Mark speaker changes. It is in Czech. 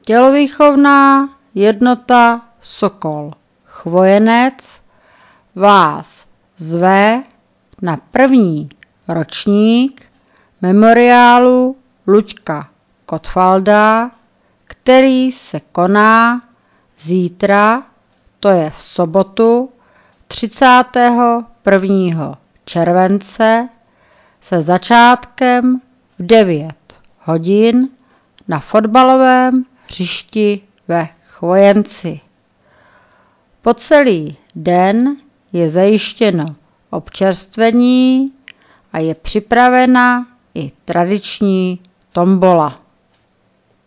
Speaker 1: Tělovýchovná jednota Sokol Chvojenec vás zve na první ročník memoriálu Luďka Gottwalda, který se koná zítra, to je v sobotu 31. července se začátkem v 9 hodin na fotbalovém hřišti ve Chvojenci. Po celý den je zajištěno občerstvení a je připravena i tradiční tombola.